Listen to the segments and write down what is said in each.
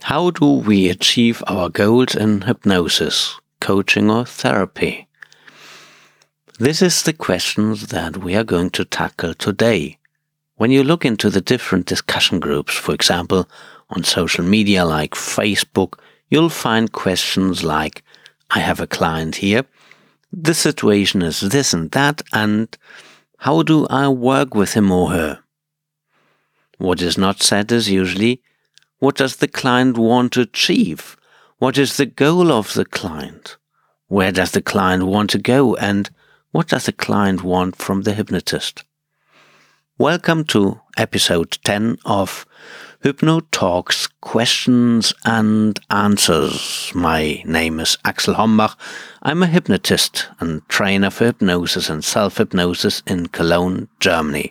How do we achieve our goals in hypnosis, coaching or therapy? This is the questions that we are going to tackle today. When you look into the different discussion groups, for example, on social media like Facebook, you'll find questions like, I have a client here, the situation is this and that, and how do I work with him or her? What is not said is usually, what does the client want to achieve? What is the goal of the client? Where does the client want to go? And what does the client want from the hypnotist? Welcome to episode 10 of Hypno Talks Questions and Answers. My name is Axel Hombach. I'm a hypnotist and trainer for hypnosis and self-hypnosis in Cologne, Germany.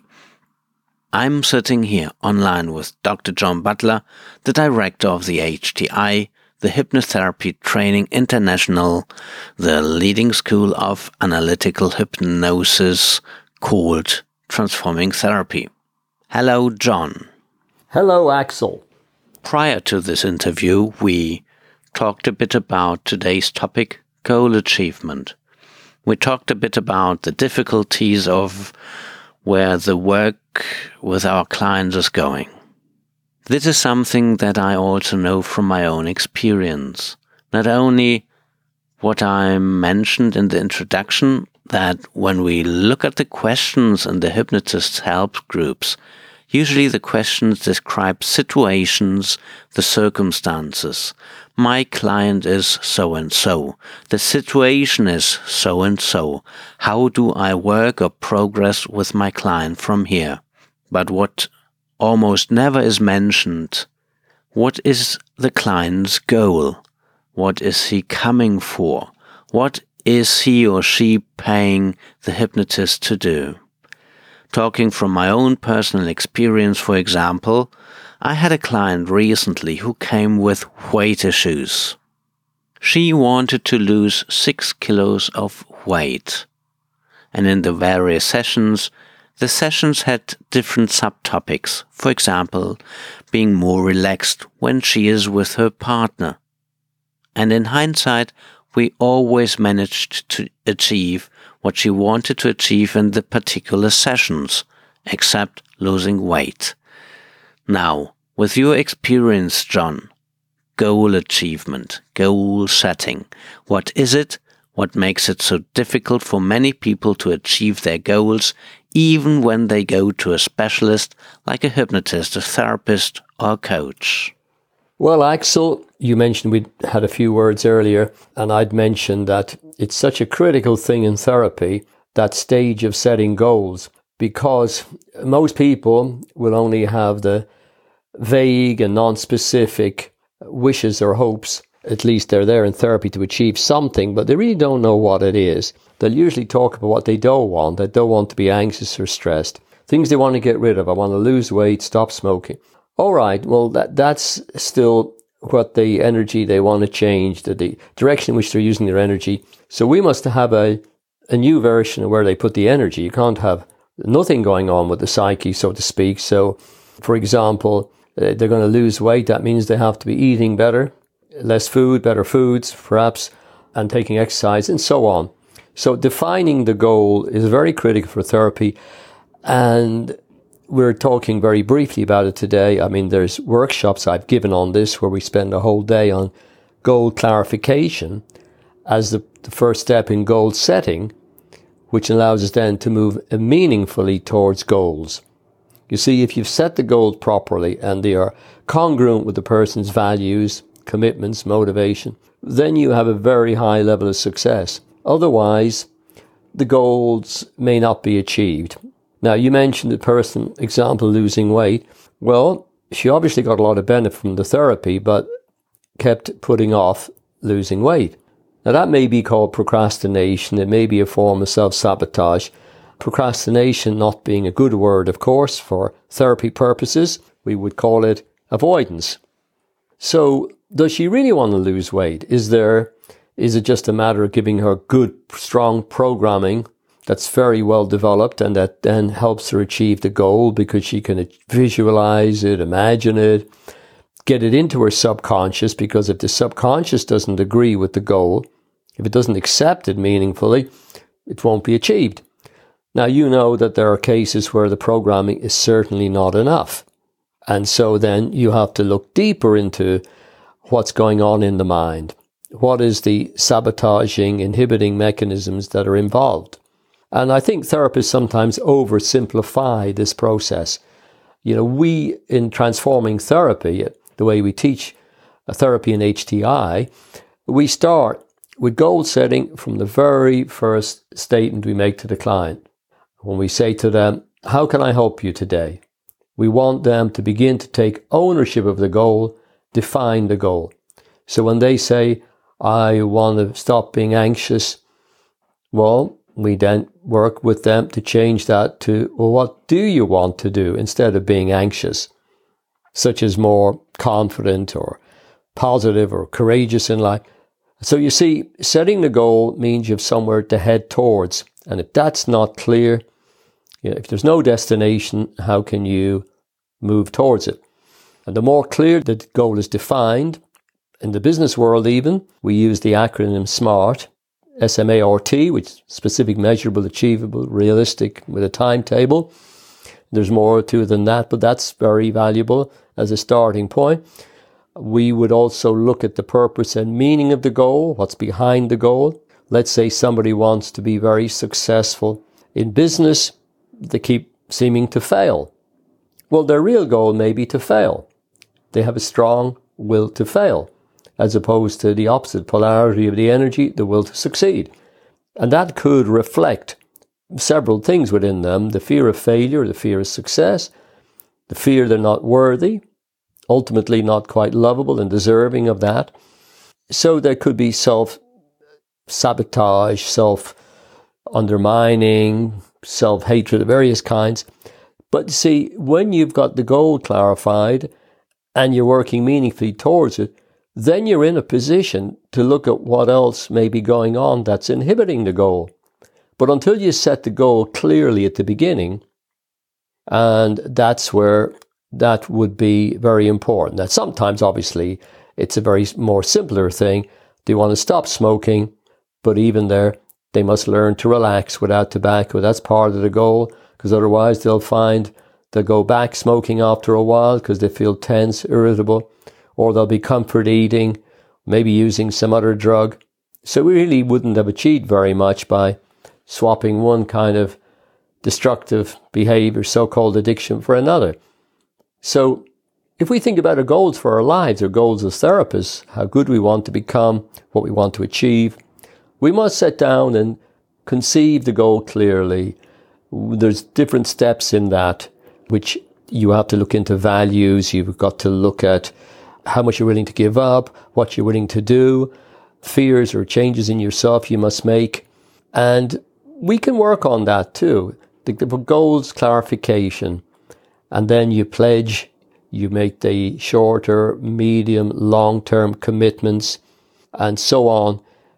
I'm sitting here online with Dr. John Butler, the director of the HTI, the Hypnotherapy Training International, the leading school of analytical hypnosis called Transforming Therapy. Hello, John. Hello, Axel. Prior to this interview, we talked a bit about today's topic, goal achievement. We talked a bit about the difficulties of where the work with our clients is going. This is something that I also know from my own experience. Not only what I mentioned in the introduction, that when we look at the questions in the hypnotist help groups, usually the questions describe situations, the circumstances. My client is so-and-so. The situation is so-and-so. How do I work or progress with my client from here? But what almost never is mentioned, what is the client's goal? What is he coming for? What is he or she paying the hypnotist to do? Talking from my own personal experience, for example, I had a client recently who came with weight issues. She wanted to lose 6 kilos of weight. And in the various sessions, the sessions had different subtopics. For example, being more relaxed when she is with her partner. And in hindsight, we always managed to achieve what she wanted to achieve in the particular sessions, except losing weight. Now, with your experience, John, goal achievement, goal setting, what is it? What makes it so difficult for many people to achieve their goals, even when they go to a specialist like a hypnotist, a therapist, or a coach? Well, Axel, you mentioned we had a few words earlier, and I'd mentioned that it's such a critical thing in therapy, that stage of setting goals, because most people will only have the vague and non-specific wishes or hopes. At least they're there in therapy to achieve something, but they really don't know what it is. They'll usually talk about what they don't want. They don't want to be anxious or stressed. Things they want to get rid of. I want to lose weight, stop smoking. All right, well, that's still what the energy they want to change, the direction in which they're using their energy. So we must have a new version of where they put the energy. You can't have nothing going on with the psyche, so to speak. So, for example, they're going to lose weight. That means they have to be eating better, less food, better foods, perhaps, and taking exercise, and so on. So defining the goal is very critical for therapy, and we're talking very briefly about it today. I mean, there's workshops I've given on this where we spend a whole day on goal clarification as the first step in goal setting, which allows us then to move meaningfully towards goals. You see, if you've set the goals properly and they are congruent with the person's values, commitments, motivation, then you have a very high level of success. Otherwise, the goals may not be achieved. Now, you mentioned the person, example, losing weight. Well, she obviously got a lot of benefit from the therapy, but kept putting off losing weight. Now, that may be called procrastination. It may be a form of self-sabotage. Procrastination not being a good word, of course, for therapy purposes. We would call it avoidance. So, does she really want to lose weight? Is it just a matter of giving her good, strong programming that's very well developed and that then helps her achieve the goal because she can visualize it, imagine it, get it into her subconscious, because if the subconscious doesn't agree with the goal, if it doesn't accept it meaningfully, it won't be achieved. Now, you know that there are cases where the programming is certainly not enough. And so then you have to look deeper into what's going on in the mind. What is the sabotaging, inhibiting mechanisms that are involved? And I think therapists sometimes oversimplify this process. We, in transforming therapy, the way we teach therapy in HTI, we start with goal setting from the very first statement we make to the client. When we say to them, how can I help you today? We want them to begin to take ownership of the goal, define the goal. So when they say, I want to stop being anxious, well, we then work with them to change that to, well, what do you want to do instead of being anxious? Such as more confident or positive or courageous in life. So you see, setting the goal means you have somewhere to head towards. And if that's not clear, if there's no destination, how can you move towards it? And the more clear the goal is defined, in the business world even, we use the acronym SMART, SMART, which is specific, measurable, achievable, realistic, with a timetable. There's more to it than that, but that's very valuable as a starting point. We would also look at the purpose and meaning of the goal, what's behind the goal. Let's say somebody wants to be very successful in business. They keep seeming to fail. Well, their real goal may be to fail. They have a strong will to fail, as opposed to the opposite polarity of the energy, the will to succeed. And that could reflect several things within them: the fear of failure, the fear of success, the fear they're not worthy, ultimately not quite lovable and deserving of that. So there could be self-sabotage, self-undermining, self-hatred of various kinds. But see, when you've got the goal clarified and you're working meaningfully towards it, then you're in a position to look at what else may be going on that's inhibiting the goal. But until you set the goal clearly at the beginning, and that's where that would be very important. That sometimes, obviously, it's a very more simpler thing. They want to stop smoking, but even there, they must learn to relax without tobacco. That's part of the goal, because otherwise they'll go back smoking after a while because they feel tense, irritable, or they'll be comfort eating, maybe using some other drug. So we really wouldn't have achieved very much by swapping one kind of destructive behavior, so-called addiction, for another. So if we think about our goals for our lives, our goals as therapists, how good we want to become, what we want to achieve, we must sit down and conceive the goal clearly. There's different steps in that, which you have to look into values. You've got to look at how much you're willing to give up, what you're willing to do, fears or changes in yourself you must make. And we can work on that too. The goals clarification. And then you pledge, you make the shorter, medium, long-term commitments, and so on.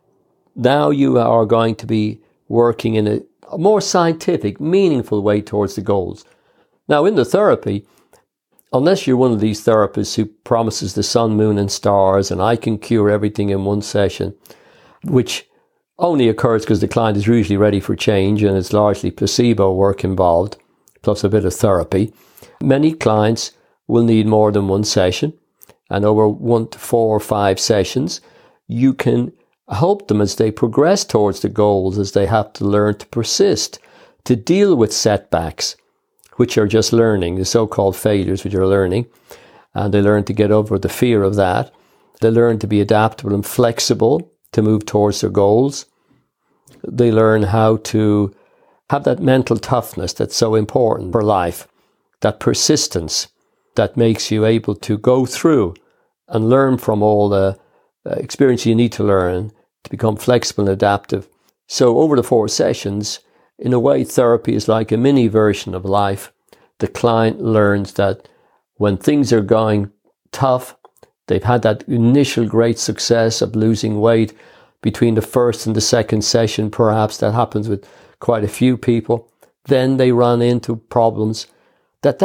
Now you are going to be working in a more scientific, meaningful way towards the goals. Now, in the therapy, unless you're one of these therapists who promises the sun, moon, and stars, and I can cure everything in one session, which only occurs because the client is usually ready for change and it's largely placebo work involved, plus a bit of therapy. Many clients will need more than one session, and over 1 to 4 or 5 sessions, you can help them as they progress towards the goals, as they have to learn to persist, to deal with setbacks, which are just learning, the so-called failures, which are learning, and they learn to get over the fear of that. They learn to be adaptable and flexible to move towards their goals. They learn how to have that mental toughness that's so important for life, that persistence that makes you able to go through and learn from all the experience you need to learn to become flexible and adaptive. So over the 4 sessions, in a way, therapy is like a mini version of life. The client learns that when things are going tough, they've had that initial great success of losing weight between the first and the second session, perhaps that happens with quite a few people. Then they run into problems. That's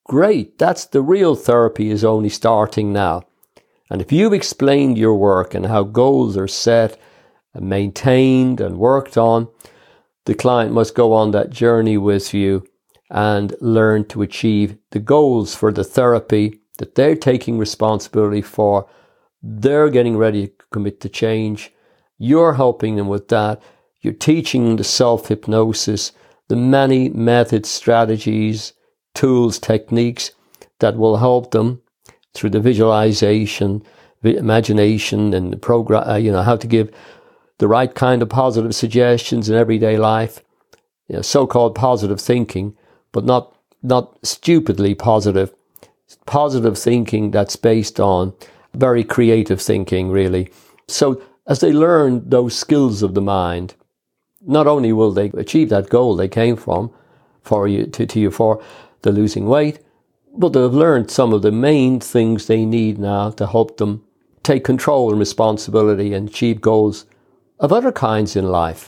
great. That's the real therapy is only starting now. And if you've explained your work and how goals are set and maintained and worked on, the client must go on that journey with you and learn to achieve the goals for the therapy that they're taking responsibility for. They're getting ready to commit to change. You're helping them with that. You're teaching them the self-hypnosis, the many methods, strategies, tools, techniques that will help them through the visualization, imagination, and the program, how to give the right kind of positive suggestions in everyday life, so-called positive thinking, but not stupidly positive thinking that's based on very creative thinking, really. So as they learn those skills of the mind, not only will they achieve that goal they came from for the losing weight, but they've learned some of the main things they need now to help them take control and responsibility and achieve goals of other kinds in life.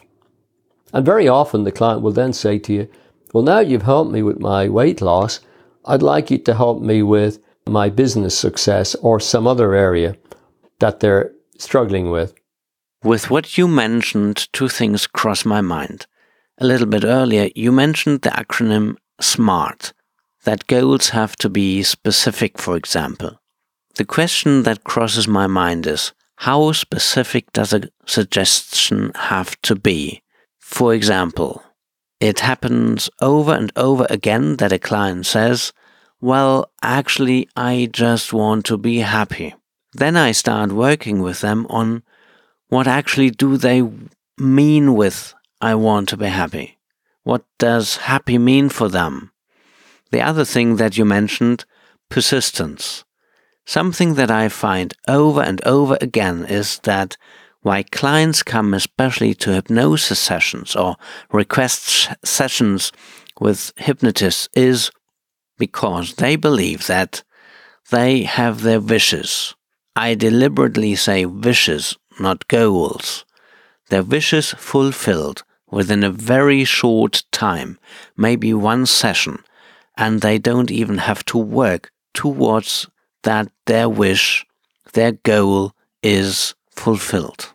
And very often the client will then say to you, well, now you've helped me with my weight loss, I'd like you to help me with my business success or some other area that they're struggling with. With what you mentioned, two things cross my mind. A little bit earlier, you mentioned the acronym SMART, that goals have to be specific, for example. The question that crosses my mind is, how specific does a suggestion have to be? For example, it happens over and over again that a client says, well, actually, I just want to be happy. Then I start working with them on what actually do they mean with I want to be happy? What does happy mean for them? The other thing that you mentioned, persistence. Something that I find over and over again is that why clients come especially to hypnosis sessions or request sessions with hypnotists is because they believe that they have their wishes. I deliberately say wishes, not goals. Their wishes fulfilled within a very short time, maybe one session, and they don't even have to work towards that their wish, their goal is fulfilled.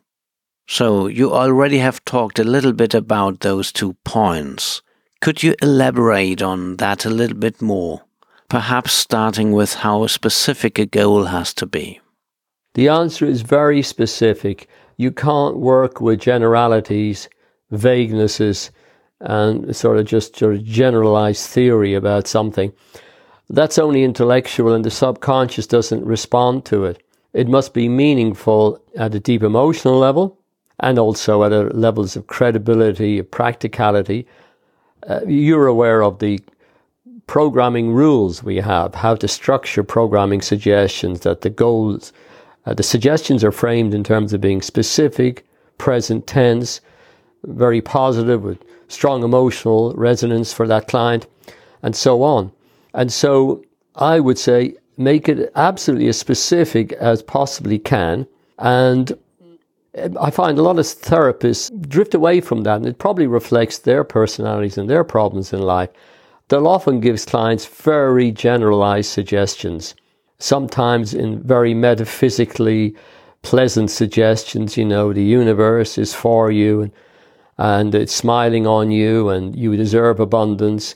So you already have talked a little bit about those 2 points. Could you elaborate on that a little bit more? Perhaps starting with how specific a goal has to be. The answer is very specific. You can't work with generalities, vaguenesses, and sort of generalized theory about something. That's only intellectual, and the subconscious doesn't respond to it. It must be meaningful at a deep emotional level and also at levels of credibility, of practicality. You're aware of the programming rules we have, how to structure programming suggestions, that the goals, the suggestions are framed in terms of being specific, present tense, very positive with strong emotional resonance for that client, and so on. And so I would say make it absolutely as specific as possibly can. And I find a lot of therapists drift away from that, and it probably reflects their personalities and their problems in life. They'll often give clients very generalized suggestions, sometimes in very metaphysically pleasant suggestions. The universe is for you and it's smiling on you and you deserve abundance,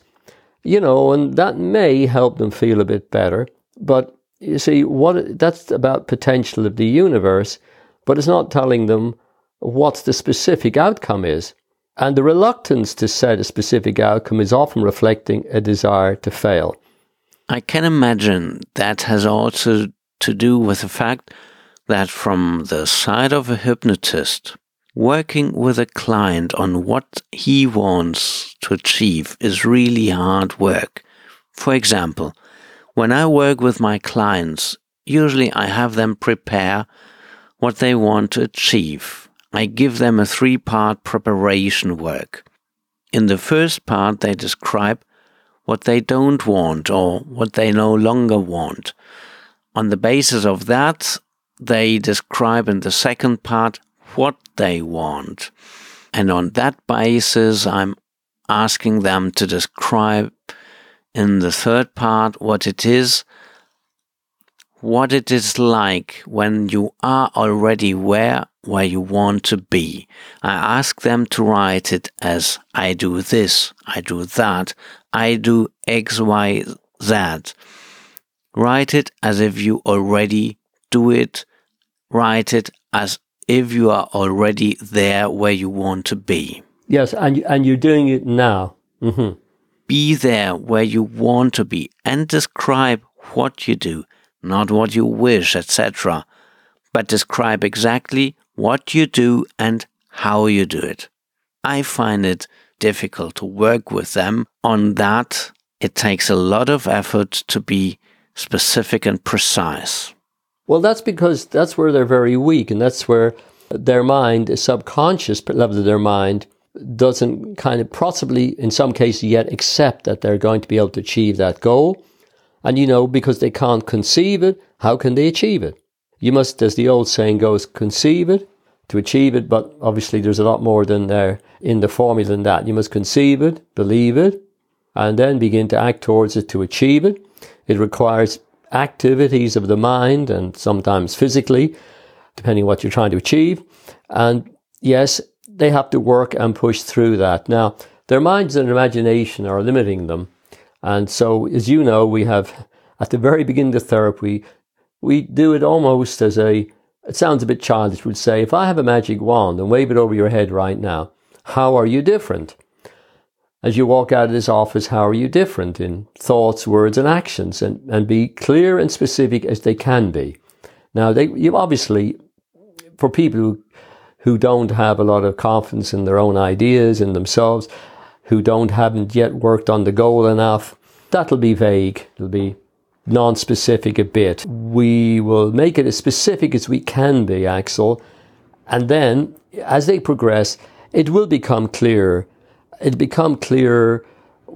and that may help them feel a bit better. But you see, that's about potential of the universe, but it's not telling them what the specific outcome is. And the reluctance to set a specific outcome is often reflecting a desire to fail. I can imagine that has also to do with the fact that from the side of a hypnotist, working with a client on what he wants to achieve is really hard work. For example, when I work with my clients, usually I have them prepare what they want to achieve. I give them a 3-part preparation work. In the first part, they describe what they don't want or what they no longer want. On the basis of that, they describe in the second part what they want. And on that basis, I'm asking them to describe in the third part what it is like when you are already where you want to be. I ask them to write it as I do this, I do that, I do X, Y, Z. Write it as if you already do it. Write it as if you are already there where you want to be. Yes, and you're doing it now. Mm-hmm. Be there where you want to be and describe what you do, not what you wish, etc., but describe exactly what you do and how you do it. I find it difficult to work with them on that. It takes a lot of effort to be specific and precise. Well, that's because that's where they're very weak, and that's where their mind, the subconscious level of their mind, doesn't kind of possibly, in some cases yet, accept that they're going to be able to achieve that goal. And, because they can't conceive it, how can they achieve it? You must, as the old saying goes, conceive it to achieve it, but obviously there's a lot more than there in the formula than that. You must conceive it, believe it, and then begin to act towards it to achieve it. It requires activities of the mind and sometimes physically, depending on what you're trying to achieve. And yes, they have to work and push through that. Now, their minds and imagination are limiting them. And so, as you know, we have, at the very beginning of therapy, we do it almost as it sounds a bit childish, we'd say, if I have a magic wand and wave it over your head right now, how are you different? As you walk out of this office, how are you different in thoughts, words, and actions? And be clear and specific as they can be. Now, you obviously, for people who don't have a lot of confidence in their own ideas, in themselves, who haven't yet worked on the goal enough, that'll be vague. It'll be non-specific a bit. We will make it as specific as we can be, Axel. And then, as they progress, it will become clearer. It'll become clearer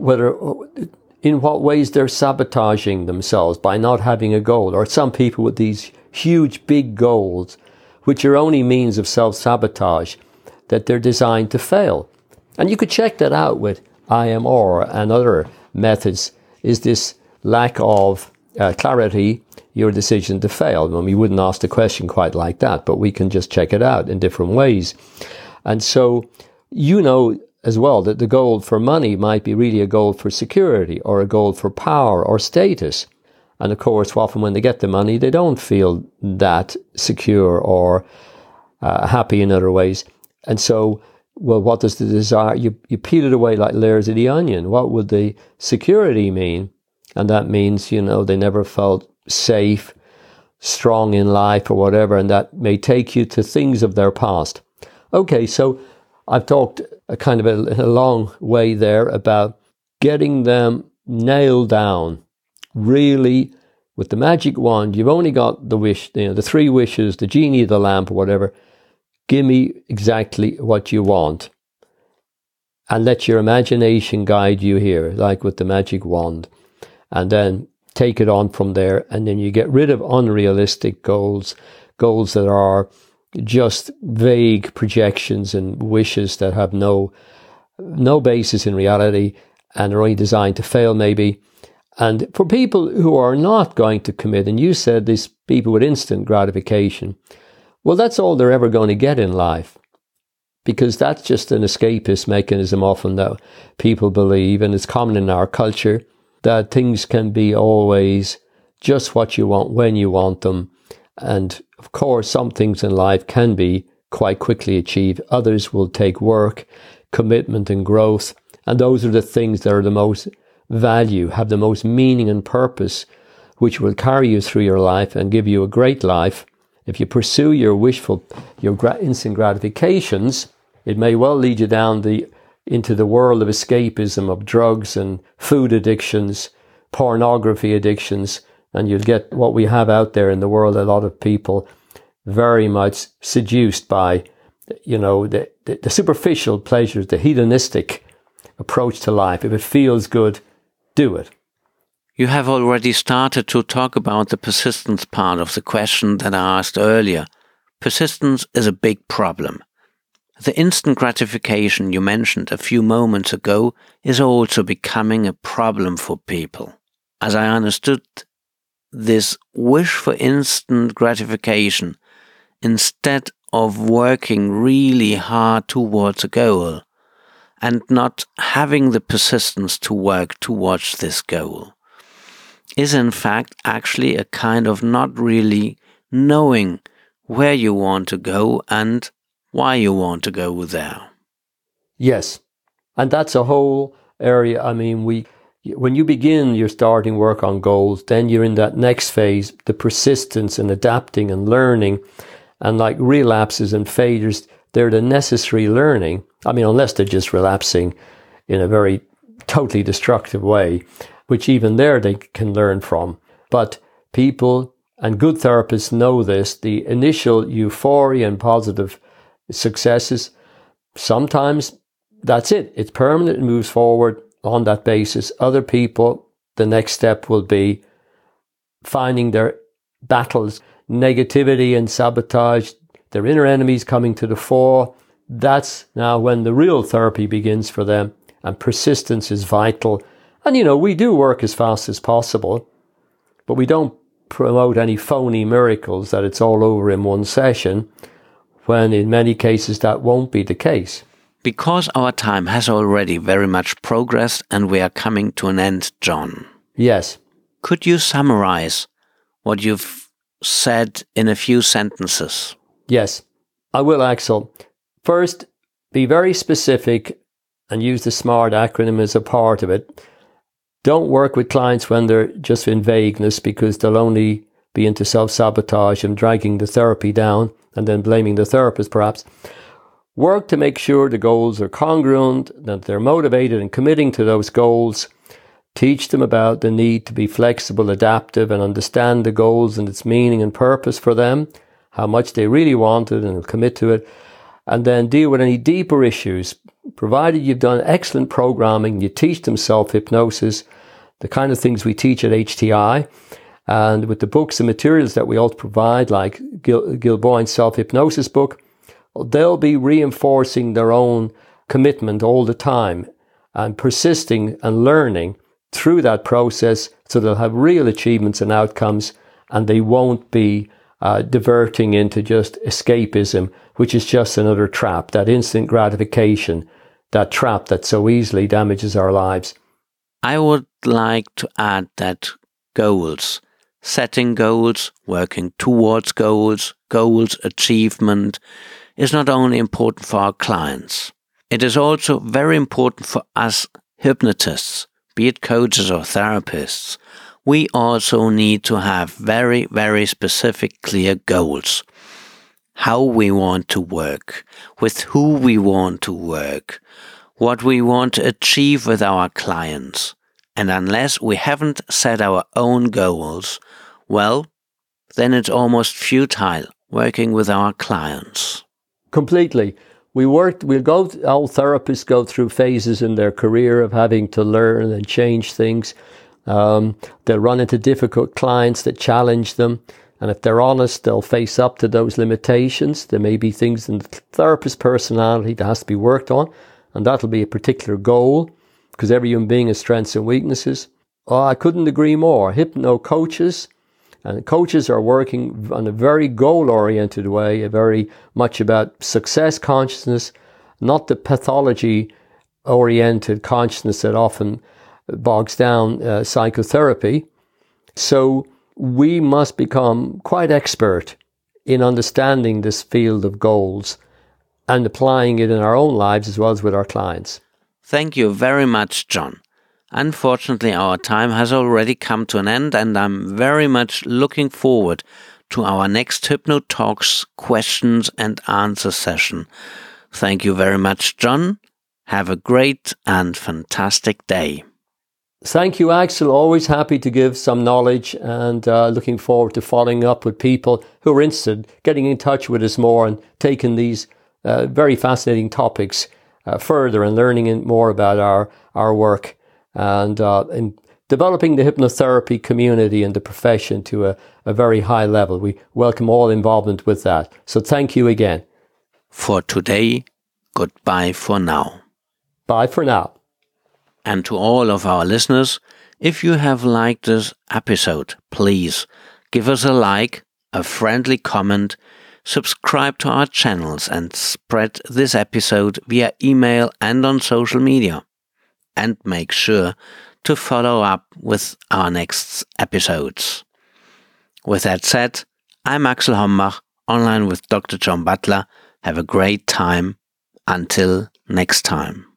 in what ways they're sabotaging themselves by not having a goal. Or some people with these huge, big goals, which are only means of self-sabotage, that they're designed to fail. And you could check that out with IMR and other methods. Is this lack of clarity your decision to fail? I mean, we wouldn't ask the question quite like that, but we can just check it out in different ways. And so, as well that the goal for money might be really a goal for security or a goal for power or status. And of course, often when they get the money, they don't feel that secure or happy in other ways. And so, well, what does the desire? You peel it away like layers of the onion. What would the security mean? And that means, they never felt safe, strong in life or whatever. And that may take you to things of their past. Okay, so I've talked a kind of a long way there about getting them nailed down. Really, with the magic wand, you've only got the wish, the three wishes, the genie, the lamp, or whatever. Give me exactly what you want. And let your imagination guide you here, like with the magic wand. And then take it on from there. And then you get rid of unrealistic goals that are just vague projections and wishes that have no basis in reality and are only designed to fail maybe. And for people who are not going to commit, and you said these people with instant gratification, well, that's all they're ever going to get in life, because that's just an escapist mechanism often that people believe, and it's common in our culture, that things can be always just what you want when you want them. And of course, some things in life can be quite quickly achieved. Others will take work, commitment and growth. And those are the things that are the most value, have the most meaning and purpose, which will carry you through your life and give you a great life. If you pursue your instant gratifications, it may well lead you down into the world of escapism, of drugs and food addictions, pornography addictions, and you'll get what we have out there in the world, a lot of people very much seduced by, the superficial pleasures, the hedonistic approach to life. If it feels good, do it. You have already started to talk about the persistence part of the question that I asked earlier. Persistence is a big problem. The instant gratification you mentioned a few moments ago is also becoming a problem for people. As I understood, this wish for instant gratification, instead of working really hard towards a goal and not having the persistence to work towards this goal, is in fact actually a kind of not really knowing where you want to go and why you want to go there. Yes, and that's a whole area. I mean, when you begin your starting work on goals, then you're in that next phase, the persistence and adapting and learning, and like relapses and failures, they're the necessary learning. I mean, unless they're just relapsing in a very totally destructive way, which even there they can learn from. But people and good therapists know this, the initial euphoria and positive successes, sometimes that's it. It's permanent, it moves forward on that basis. Other people, the next step will be finding their battles, negativity and sabotage, their inner enemies coming to the fore. That's now when the real therapy begins for them, and persistence is vital. And we do work as fast as possible, but we don't promote any phony miracles that it's all over in one session, when in many cases that won't be the case. Because our time has already very much progressed and we are coming to an end, John. Yes. Could you summarize what you've said in a few sentences? Yes, I will, Axel. First, be very specific and use the SMART acronym as a part of it. Don't work with clients when they're just in vagueness, because they'll only be into self-sabotage and dragging the therapy down and then blaming the therapist perhaps. Work to make sure the goals are congruent, that they're motivated and committing to those goals. Teach them about the need to be flexible, adaptive, and understand the goals and its meaning and purpose for them, how much they really want it and commit to it. And then deal with any deeper issues. Provided you've done excellent programming, you teach them self-hypnosis, the kind of things we teach at HTI, and with the books and materials that we also provide, like Gil Boyne's self-hypnosis book, they'll be reinforcing their own commitment all the time and persisting and learning through that process, so they'll have real achievements and outcomes, and they won't be diverting into just escapism, which is just another trap, that instant gratification, that trap that so easily damages our lives. I would like to add that goals, setting goals, working towards goals, achievement, is not only important for our clients. It is also very important for us hypnotists, be it coaches or therapists. We also need to have very, very specific, clear goals. How we want to work, with who we want to work, what we want to achieve with our clients. And unless we haven't set our own goals, well, then it's almost futile working with our clients. Completely. All therapists go through phases in their career of having to learn and change things. They'll run into difficult clients that challenge them. And if they're honest, they'll face up to those limitations. There may be things in the therapist's personality that has to be worked on, and that'll be a particular goal, because every human being has strengths and weaknesses. Oh, I couldn't agree more. Hypno coaches and coaches are working on a very goal-oriented way, very much about success consciousness, not the pathology-oriented consciousness that often bogs down psychotherapy. So we must become quite expert in understanding this field of goals and applying it in our own lives as well as with our clients. Thank you very much, John. Unfortunately, our time has already come to an end, and I'm very much looking forward to our next Hypno Talks questions and answer session. Thank you very much, John. Have a great and fantastic day. Thank you, Axel. Always happy to give some knowledge, and looking forward to following up with people who are interested, getting in touch with us more and taking these very fascinating topics further and learning more about our work and in developing the hypnotherapy community and the profession to a very high level. We welcome all involvement with that. So thank you again. For today, goodbye for now. Bye for now. And to all of our listeners, if you have liked this episode, please give us a like, a friendly comment, subscribe to our channels and spread this episode via email and on social media. And make sure to follow up with our next episodes. With that said, I'm Axel Hombach, online with Dr. John Butler. Have a great time. Until next time.